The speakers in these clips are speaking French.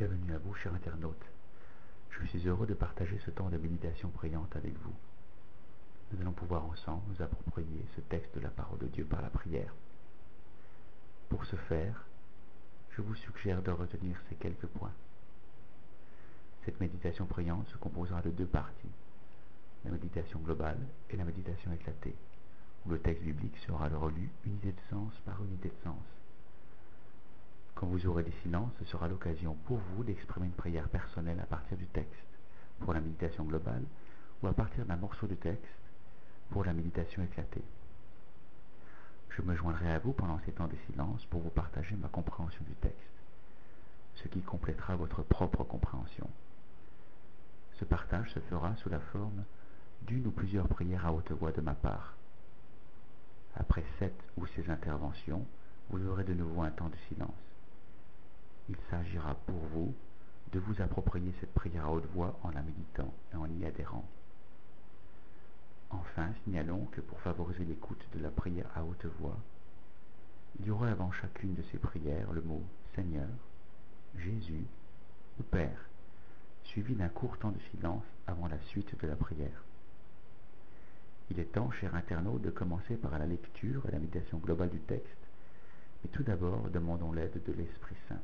Bienvenue à vous, chers internautes. Je suis heureux de partager ce temps de méditation priante avec vous. Nous allons pouvoir ensemble nous approprier ce texte de la parole de Dieu par la prière. Pour ce faire, je vous suggère de retenir ces quelques points. Cette méditation priante se composera de deux parties, la méditation globale et la méditation éclatée, où le texte biblique sera relu unité de sens par unité de sens. Quand vous aurez des silences, ce sera l'occasion pour vous d'exprimer une prière personnelle à partir du texte pour la méditation globale ou à partir d'un morceau de texte pour la méditation éclatée. Je me joindrai à vous pendant ces temps de silence pour vous partager ma compréhension du texte, ce qui complétera votre propre compréhension. Ce partage se fera sous la forme d'une ou plusieurs prières à haute voix de ma part. Après 7 ou 16 interventions, vous aurez de nouveau un temps de silence. Il s'agira pour vous de vous approprier cette prière à haute voix en la méditant et en y adhérant. Enfin, signalons que pour favoriser l'écoute de la prière à haute voix, il y aura avant chacune de ces prières le mot Seigneur, Jésus ou Père, suivi d'un court temps de silence avant la suite de la prière. Il est temps, chers internautes, de commencer par la lecture et la méditation globale du texte, mais tout d'abord, demandons l'aide de l'Esprit Saint.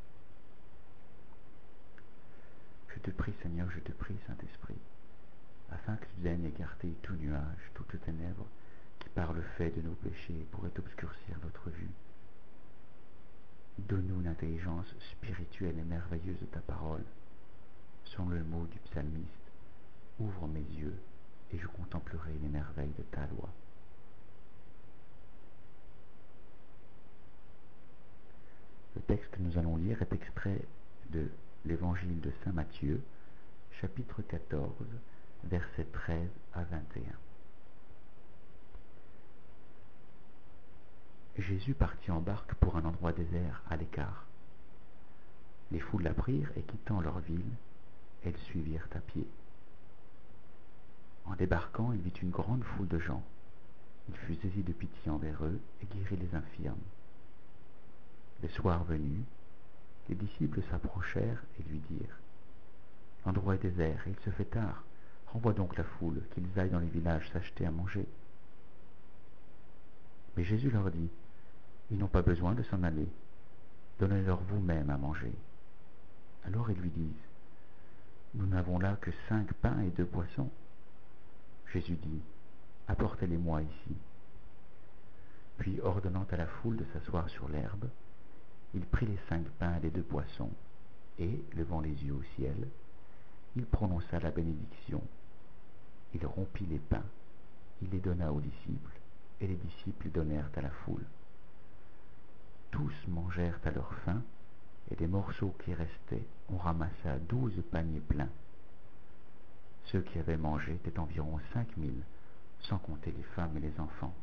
Je te prie, Seigneur, je te prie, Saint-Esprit, afin que tu daignes écarter tout nuage, toute ténèbre qui par le fait de nos péchés pourrait obscurcir notre vue. Donne-nous l'intelligence spirituelle et merveilleuse de ta parole. Selon le mot du psalmiste, ouvre mes yeux et je contemplerai les merveilles de ta loi. Le texte que nous allons lire est extrait de l'Évangile de Saint Matthieu, chapitre 14, versets 13 à 21. Jésus partit en barque pour un endroit désert à l'écart. Les foules la prirent et quittant leur ville, elles suivirent à pied. En débarquant, il vit une grande foule de gens. Il fut saisi de pitié envers eux et guérit les infirmes. Le soir venu, les disciples s'approchèrent et lui dirent : « L'endroit est désert et il se fait tard. Renvoie donc la foule, qu'ils aillent dans les villages s'acheter à manger. » Mais Jésus leur dit : « Ils n'ont pas besoin de s'en aller. Donnez-leur vous-même à manger. » Alors ils lui disent : « Nous n'avons là que 5 pains et 2 poissons. » Jésus dit : « Apportez-les-moi ici. » Puis, ordonnant à la foule de s'asseoir sur l'herbe, il prit les 5 pains et les 2 poissons, et, levant les yeux au ciel, il prononça la bénédiction. Il rompit les pains, il les donna aux disciples, et les disciples les donnèrent à la foule. Tous mangèrent à leur faim, et des morceaux qui restaient, on ramassa 12 paniers pleins. Ceux qui avaient mangé étaient environ 5000, sans compter les femmes et les enfants.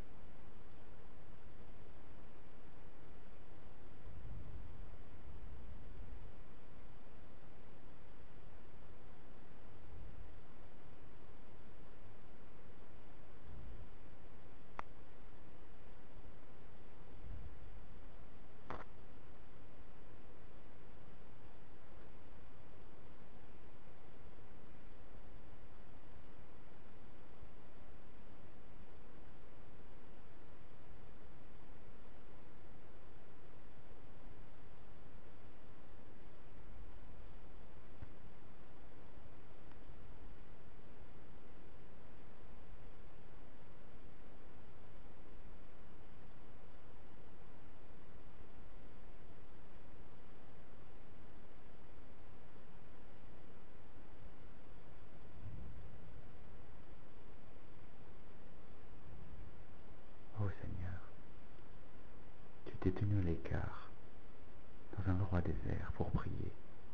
Ô Seigneur, tu t'es tenu à l'écart, dans un endroit désert, pour prier.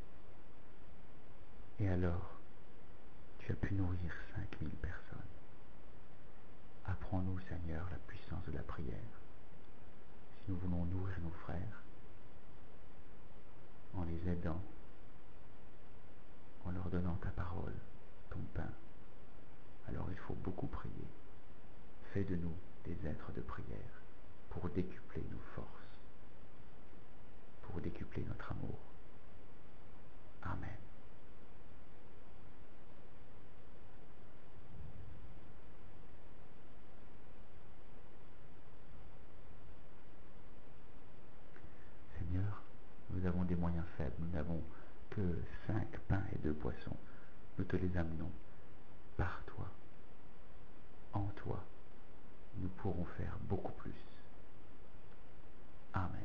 Et alors, tu as pu nourrir 5000 personnes. Apprends-nous, Seigneur, la puissance de la prière. Si nous voulons nourrir nos frères, en les aidant, en leur donnant ta parole, ton pain, alors il faut beaucoup prier. Fais de nous des êtres de prière pour décupler nos forces, pour décupler notre amour. avons des moyens faibles, nous n'avons que 5 pains et 2 poissons. Nous te les amenons par toi, en toi. Nous pourrons faire beaucoup plus. Amen.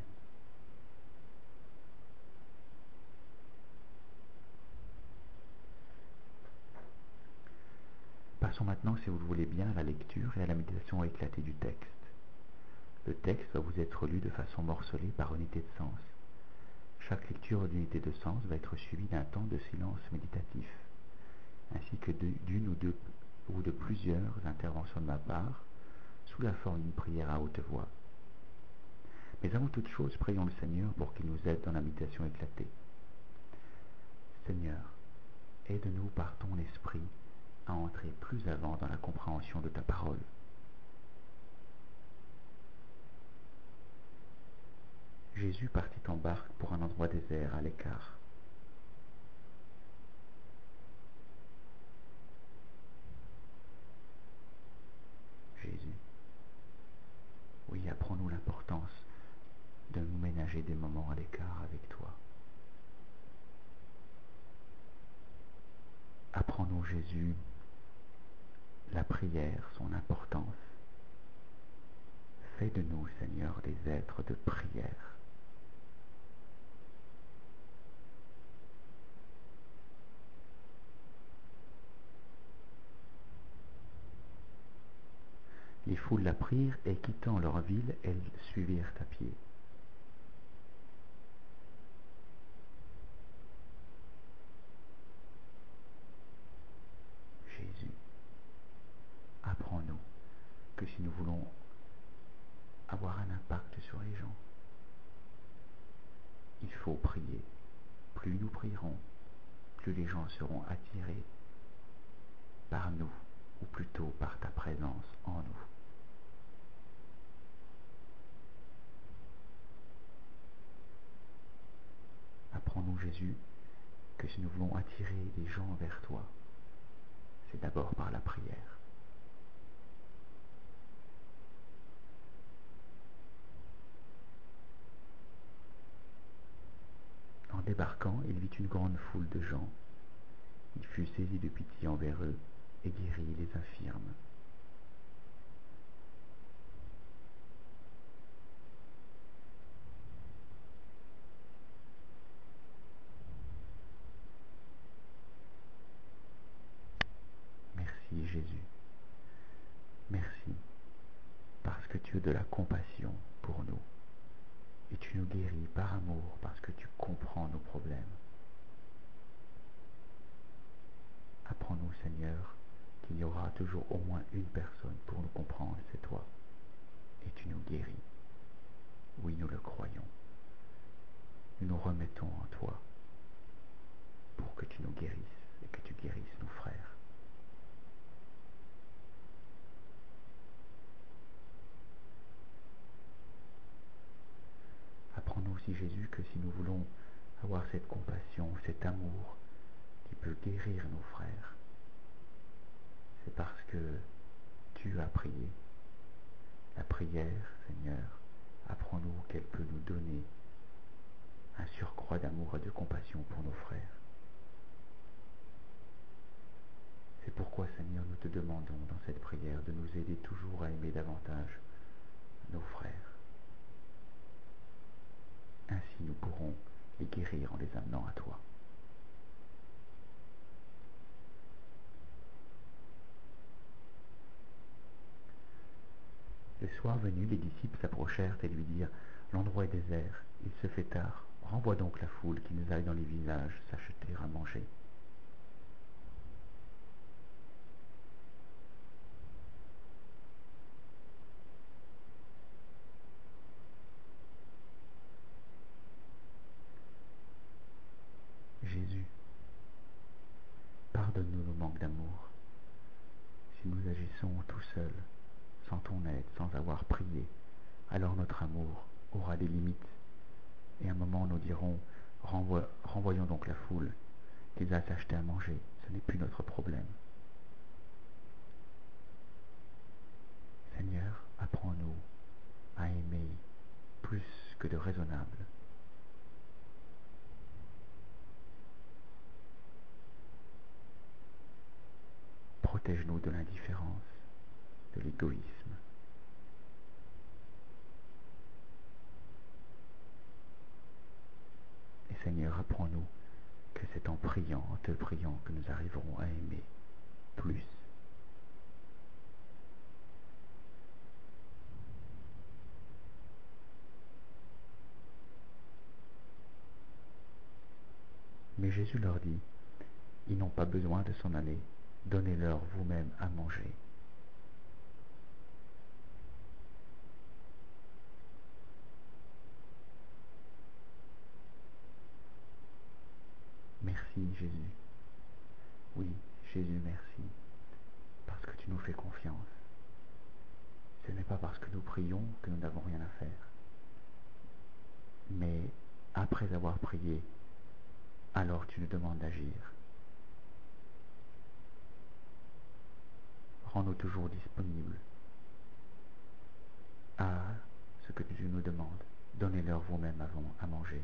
Passons maintenant, si vous le voulez bien, à la lecture et à la méditation éclatée du texte. Le texte va vous être lu de façon morcelée par unité de sens. Chaque lecture d'unité de sens va être suivie d'un temps de silence méditatif, ainsi que d'une ou de plusieurs interventions de ma part, sous la forme d'une prière à haute voix. Mais avant toute chose, prions le Seigneur pour qu'il nous aide dans la méditation éclatée. Seigneur, aide-nous par ton esprit à entrer plus avant dans la compréhension de ta parole. Jésus partit en barque pour un endroit désert à l'écart. Jésus, oui, apprends-nous l'importance de nous ménager des moments à l'écart avec toi. Apprends-nous, Jésus, la prière, son importance. Fais de nous, Seigneur, des êtres de prière. Les foules la prirent et quittant leur ville, elles suivirent à pied. Jésus, apprends-nous que si nous voulons avoir un impact sur les gens, il faut prier. Plus nous prierons, plus les gens seront attirés par nous, ou plutôt par ta présence en nous. Apprends-nous, Jésus, que si nous voulons attirer les gens vers toi, c'est d'abord par la prière. En débarquant, il vit une grande foule de gens. Il fut saisi de pitié envers eux et guérit les infirmes. Merci Jésus. Merci parce que tu as de la compassion pour nous. Et tu nous guéris par amour parce que tu comprends nos problèmes. Apprends-nous, Seigneur, qu'il y aura toujours au moins une personne pour nous comprendre, c'est toi. Et tu nous guéris. Oui, nous le croyons. Nous nous remettons en toi pour que tu nous guérisses et que tu guérisses nos frères. Apprends-nous aussi, Jésus, que si nous voulons avoir cette compassion, cet amour qui peut guérir nos frères, c'est parce que tu as prié. La prière, Seigneur, apprends-nous qu'elle peut nous donner un surcroît d'amour et de compassion pour nos frères. C'est pourquoi, Seigneur, nous te demandons dans cette prière de nous aider toujours à aimer davantage nos frères. Ainsi nous pourrons les guérir en les amenant à toi. Le soir venu, les disciples s'approchèrent et lui dirent: L'endroit est désert, il se fait tard, renvoie donc la foule qui nous aille dans les villages s'acheter à manger. Jésus, pardonne-nous nos manques d'amour. Si nous agissons tout seuls, sans ton aide, sans avoir prié, alors notre amour aura des limites. Et à un moment nous dirons: renvoyons donc la foule qu'ils aillent s'acheter à manger, ce n'est plus notre problème. Seigneur, apprends-nous à aimer plus que de raisonnable. Protège-nous de l'indifférence, de l'égoïsme. Et Seigneur, apprends-nous que c'est en priant, en te priant, que nous arriverons à aimer plus. Mais Jésus leur dit, ils n'ont pas besoin de s'en aller, donnez-leur vous-même à manger. Merci Jésus. Oui, Jésus, merci, parce que tu nous fais confiance. Ce n'est pas parce que nous prions que nous n'avons rien à faire. Mais après avoir prié, alors tu nous demandes d'agir. Rends-nous toujours disponibles à ce que tu nous demandes. Donnez-leur vous-même à manger.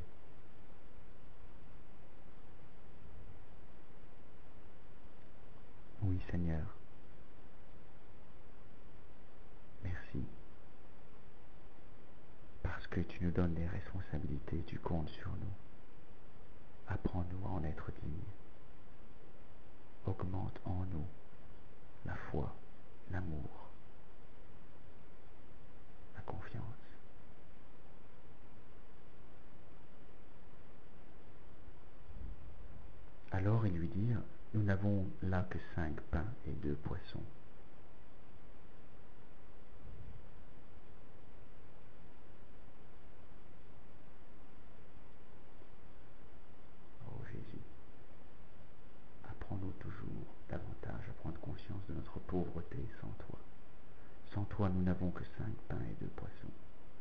Oui, Seigneur. Merci. Parce que tu nous donnes les responsabilités, tu comptes sur nous. Apprends-nous à en être dignes. Augmente en nous la foi, l'amour, la confiance. Alors ils lui dirent, nous n'avons là que 5 pains et 2 poissons. Oh Jésus, apprends-nous toujours davantage à prendre conscience de notre pauvreté sans toi. Sans toi, nous n'avons que 5 pains et 2 poissons.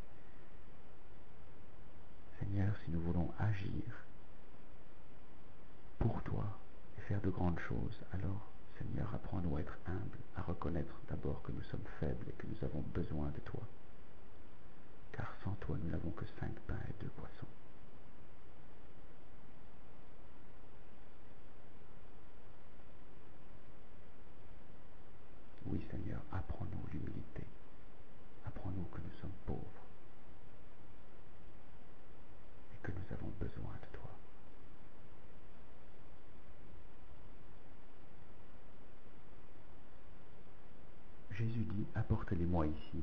Seigneur, si nous voulons agir pour toi et faire de grandes choses, alors, Seigneur, apprends-nous à être humbles, à reconnaître d'abord que nous sommes faibles et que nous avons besoin de toi. Car sans toi, nous n'avons que 5 pains et 2 poissons. Oui, Seigneur, apprends-nous l'humilité. Apprends-nous que nous sommes pauvres et que nous avons besoin de toi. Jésus dit, apportez-les-moi ici.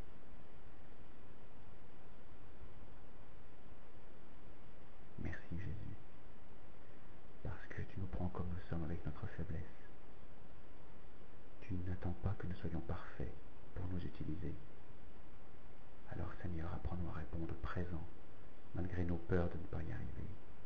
Merci Jésus, parce que tu nous prends comme nous sommes avec notre faiblesse. Tu n'attends pas que nous soyons parfaits pour nous utiliser. Alors Seigneur, apprends-nous à répondre présent, malgré nos peurs de ne pas y arriver.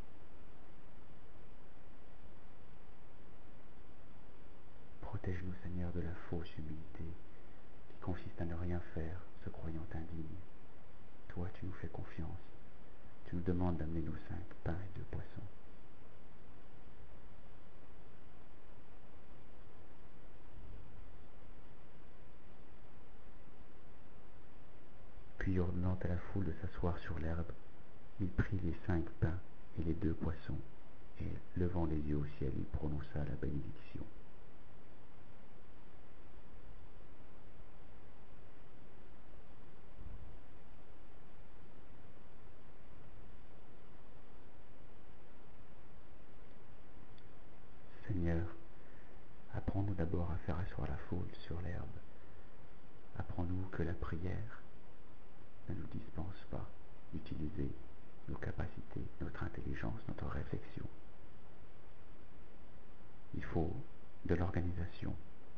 Protège-nous Seigneur de la fausse humilité, qui consiste à ne rien faire, se croyant indigne. Toi, tu nous fais confiance. Tu nous demandes d'amener nos 5 pains et 2 poissons. Puis ordonnant à la foule de s'asseoir sur l'herbe, il prit les 5 pains et les 2 poissons, et levant les yeux au ciel, il prononça la bénédiction. Seigneur, apprends-nous d'abord à faire asseoir la foule sur l'herbe. Apprends-nous que la prière ne nous dispense pas d'utiliser nos capacités, notre intelligence, notre réflexion. Il faut de l'organisation.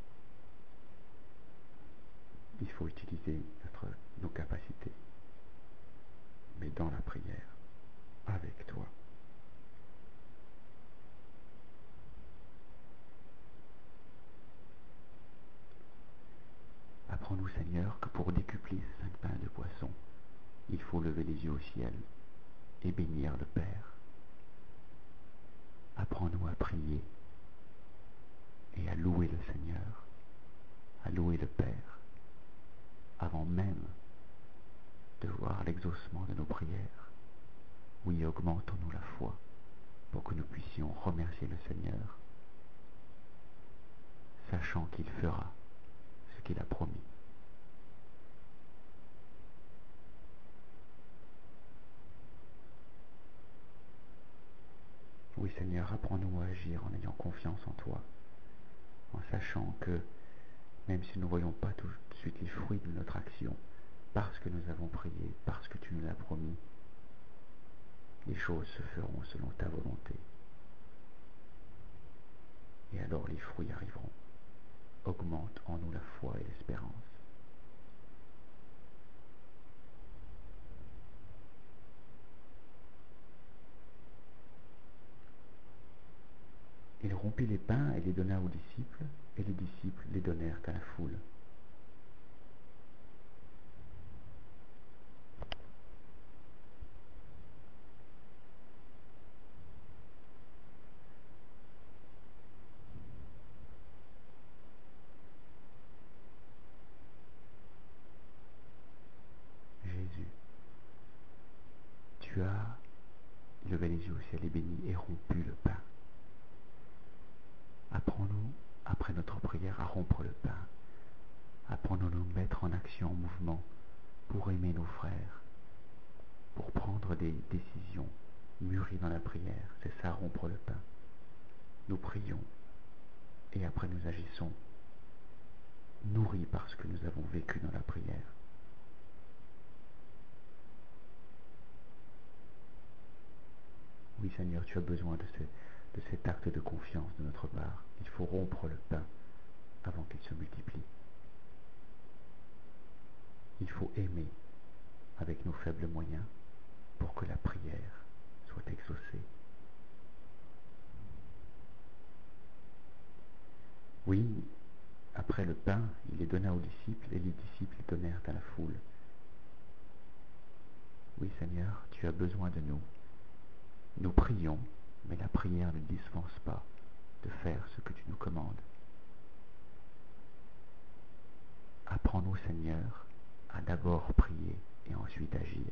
Il faut utiliser nos capacités, mais dans la prière, avec toi. Apprends-nous, Seigneur, que pour décupler ces 5 pains de poisson, il faut lever les yeux au ciel et bénir le Père. Apprends-nous à prier et à louer le Seigneur, à louer le Père, avant même de voir l'exaucement de nos prières. Oui, augmentons-nous la foi pour que nous puissions remercier le Seigneur sachant qu'il fera ce qu'il a promis. Oui Seigneur, apprends-nous à agir en ayant confiance en toi, en sachant que même si nous ne voyons pas tout de suite les fruits de notre action, parce que nous avons prié, parce que tu nous l'as promis, les choses se feront selon ta volonté. Et alors les fruits arriveront. Augmente en nous la foi et l'espérance. Il rompit les pains et les donna aux disciples, et les disciples les donnèrent à la foule. Jésus, tu as levé les yeux au ciel et béni et rompu le pain. Apprends-nous, après notre prière, à rompre le pain. Apprends-nous à nous mettre en action, en mouvement, pour aimer nos frères, pour prendre des décisions mûries dans la prière. C'est ça, rompre le pain. Nous prions, et après nous agissons, nourris par ce que nous avons vécu dans la prière. Oui Seigneur, tu as besoin de cet acte de confiance de notre part. Il faut rompre le pain avant qu'il se multiplie. Il faut aimer avec nos faibles moyens pour que la prière soit exaucée. Oui, après le pain, il les donna aux disciples et les disciples les donnèrent à la foule. Oui Seigneur, tu as besoin de nous. Nous prions, mais la prière ne dispense pas de faire ce que tu nous commandes. Apprends-nous Seigneur à d'abord prier et ensuite agir.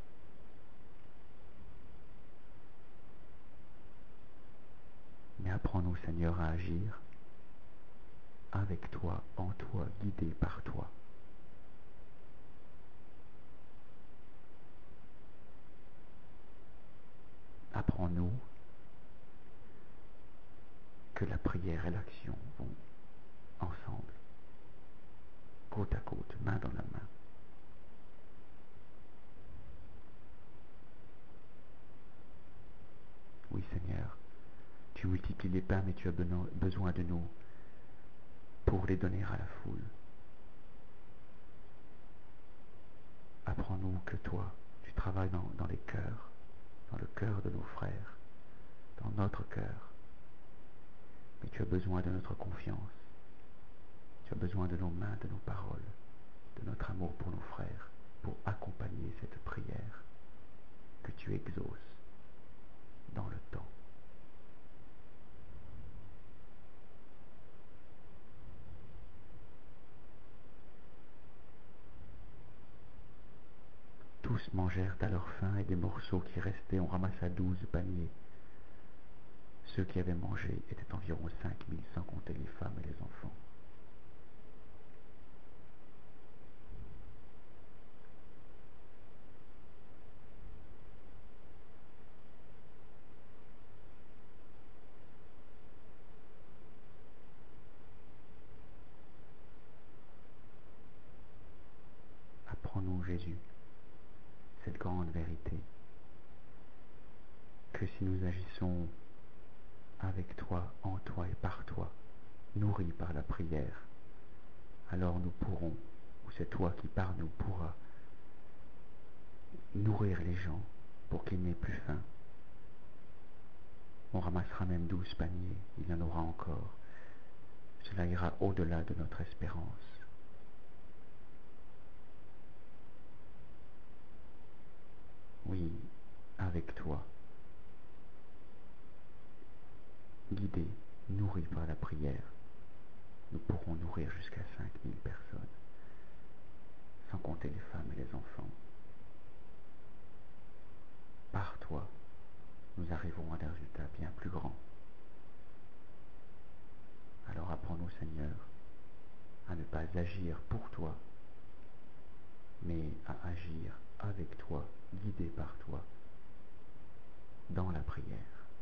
Mais apprends-nous Seigneur à agir avec toi, en toi, guidé par toi. Apprends-nous que la prière et l'action vont ensemble, côte à côte, main dans la main. Oui Seigneur, tu multiplies les pains, mais tu as besoin de nous pour les donner à la foule. Apprends-nous que toi, tu travailles dans les cœurs, dans le cœur de nos frères, dans notre cœur. Mais tu as besoin de notre confiance. Tu as besoin de nos mains, de nos paroles, de notre amour pour nos frères, pour accompagner cette prière que tu exauces dans le temps. Tous mangèrent à leur faim et des morceaux qui restaient, on ramassa 12 paniers. Ceux qui avaient mangé étaient environ 5000, sans compter les femmes et les enfants. Apprends-nous, Jésus, cette grande vérité, que si nous agissons avec toi, en toi et par toi, nourris par la prière, alors nous pourrons, ou c'est toi qui par nous pourras, nourrir les gens pour qu'ils n'aient plus faim. On ramassera même 12 paniers, il y en aura encore. Cela ira au-delà de notre espérance. Oui, avec toi, guidés, nourris par la prière, nous pourrons nourrir jusqu'à 5000 personnes, sans compter les femmes et les enfants. Par toi, nous arriverons à des résultats bien plus grands. Alors apprends apprends-nous, Seigneur, à ne pas agir pour toi, mais à agir avec toi, guidé par toi, dans la prière.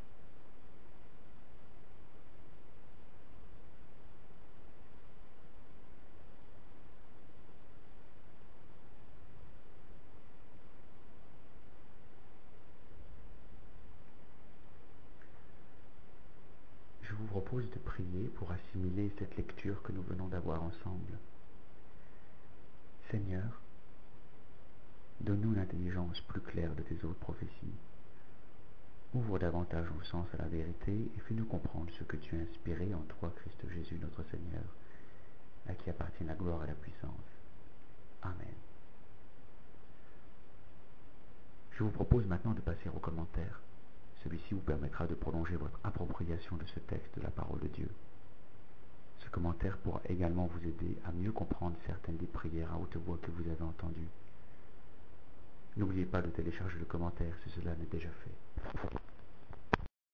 Je vous propose de prier pour assimiler cette lecture que nous venons d'avoir ensemble. Seigneur, donne-nous une intelligence plus claire de tes autres prophéties. Ouvre davantage nos sens à la vérité et fais-nous comprendre ce que tu as inspiré en toi, Christ Jésus, notre Seigneur, à qui appartient la gloire et la puissance. Amen. Je vous propose maintenant de passer aux commentaires. Celui-ci vous permettra de prolonger votre appropriation de ce texte de la parole de Dieu. Ce commentaire pourra également vous aider à mieux comprendre certaines des prières à haute voix que vous avez entendues. N'oubliez pas de télécharger le commentaire si cela n'est déjà fait.